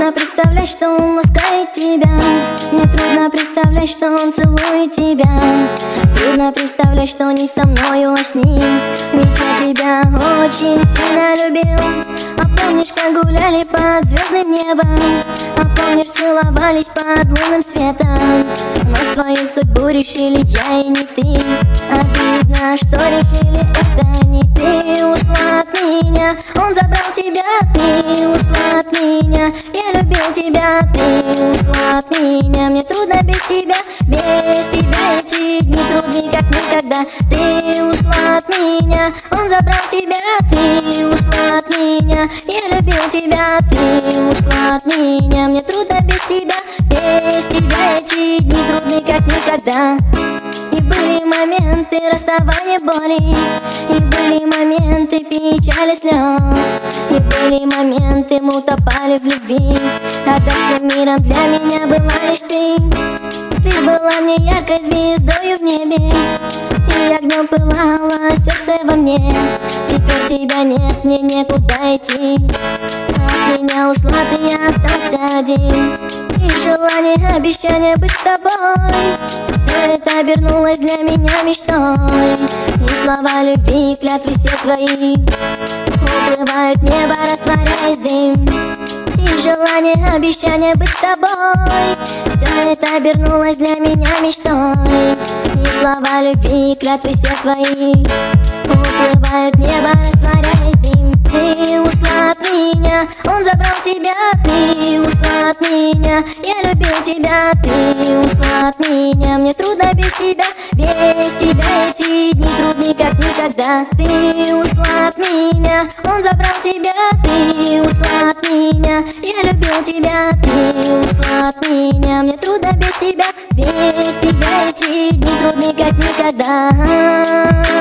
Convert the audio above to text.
трудно представлять, что он ласкает тебя. Мне трудно представлять, что он целует тебя. Трудно представлять, что не со мною, а с ним. Ведь я тебя очень сильно любил. А помнишь, как гуляли под звездным небом? А помнишь, целовались под лунным светом? Но свою судьбу решили я и не ты. Обидно, что решили это не ты. Ушла от меня, он забрал тебя, ты ушла от меня. Я любил тебя, ты ушла от меня. Мне трудно без тебя эти дни трудны как никогда. Ты ушла от меня, он забрал тебя, ты ушла от меня. Я любил тебя, ты ушла от меня. Мне трудно без тебя эти дни трудны как никогда. И были моменты расставания боли, и были моменты печали слез, и были моменты мы утопали в любви. Когда всем миром для меня была лишь ты. Ты была мне яркой звездою в небе, и огнем пылало сердце во мне. Теперь тебя нет, мне некуда идти. От меня ушла ты, я остался один. И желание, обещание быть с тобой, все это обернулось для меня мечтой. И слова любви, клятвы все твои уплывают в небо, растворяясь в дым. И желание, обещание быть с тобой, все это обернулось для меня мечтой. И слова любви, клятвы все твои уплывают в небо, растворяясь в дым. Ты ушла от меня, он забрал тебя, ты ушла от меня. Я любил тебя, ты ушла от меня. Мне трудно без тебя эти дни трудны как никогда. Ты ушла от меня, он забрал тебя, ты ушла от меня. Я любил тебя, ты ушла от меня. Мне трудно без тебя эти дни трудны как никогда.